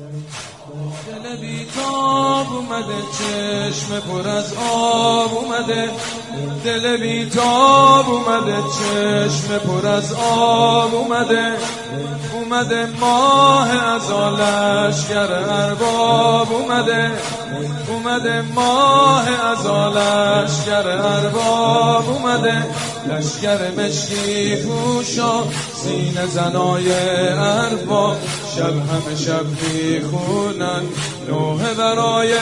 دل بیتاب اومده، چشم پر از آب اومده. دل بیتاب اومده، چشم پر از آب اومده. اومده ماه ازا لشکر ارباب اومده. اومده ماه ازا لشکر ارباب اومده. لشکر مشکی پوشا، سینه زنای ارباب. شب همه شب میخونن نوحه برای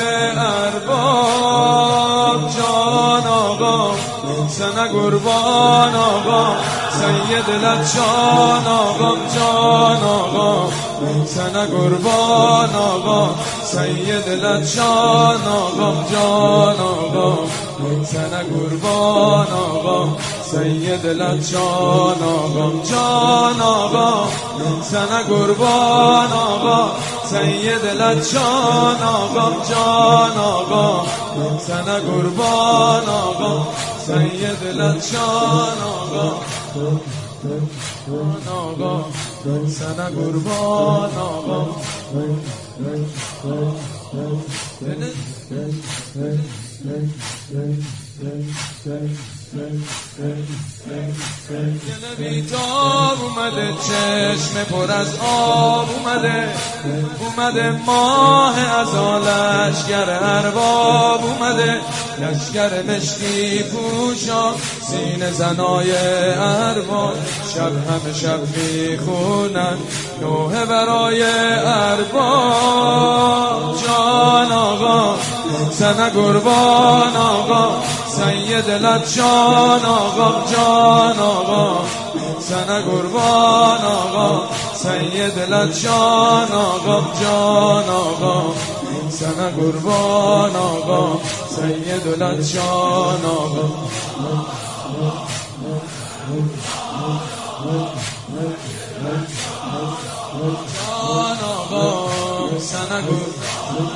ارباب. جان آقا سنه قربان آقا، سید لجان آقا. جان آقا سنه قربان آقا، سید لجان آقا. جان آقا سنه قربان آقا، سید لجان آقا. جان آقا سنه قربان آقا، سید لجان آقا. جان آقا سنه قربان آقا، سید لجان آقا. آقا سنه قربان آقا. دل بیتاب اومده، چشم پر از آب اومده. اومده ماه ازا لشکر ارباب اومده. لشکر مشکی پوشا، سینه زنای ارباب. شب همه شب میخونن نوحه برای ارباب. جان آقا سنه قربان آقا، سید لجان آقا. جان آقا سنه قربان آقا، سید لجان آقا. جان آقا سنه قربان آقا، سید لجان آقا. جان آقا سنه قربان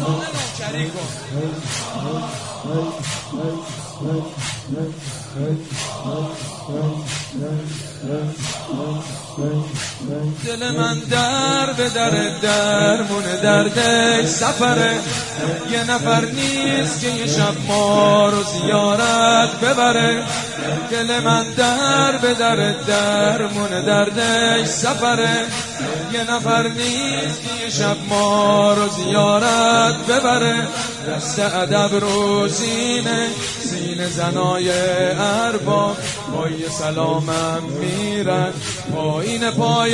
دل من در به درمون دردش سفره. یه نفر نیست که یه شب ما رو زیارت ببره. دل من در به درمون دردش سفره. یه نفر نیست که یه شب ما رو زیارت ببره. دست ادب رو سینه زنای ارباب. پای سلامم میرن پایین پای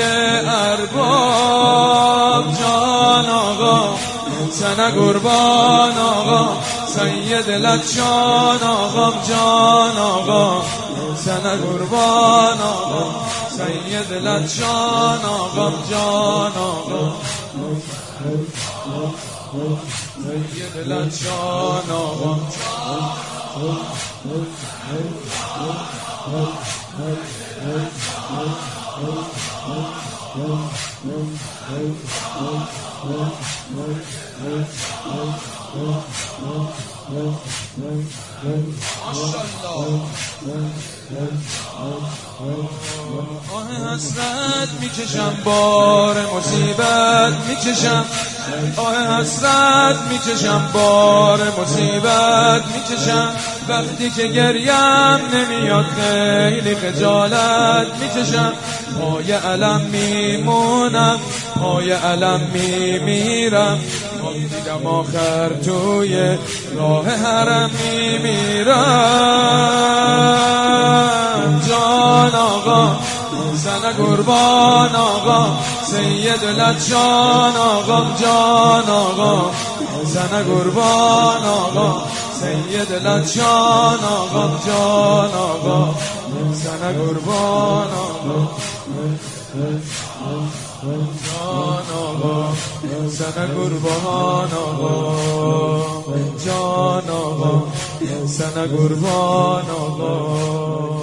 ارباب. جان آقا سنه قربان آقا، سید لجان آقا. جان آقا سنه قربان آقا، سید لجان آقا. جان آقا سید لجان آقا. آه حسرت میکشم، بار مصیبت میکشم. آه حسرت میکشم، بار مصیبت میکشم. وقتی که گریم نمیاد خیلی خجالت میکشم. پای علم میمونم، پای علم میمیرم. دیدم آخر توی راه حرم میمیرم. جان آقا سنه قربان آقا، سید لجان آقا. جان آقا سنه قربان آقا، سید لجان آقا. جان آقا سنه قربان آقا. جان آقا سنه قربان آقا. جان آقا سنه قربان آقا.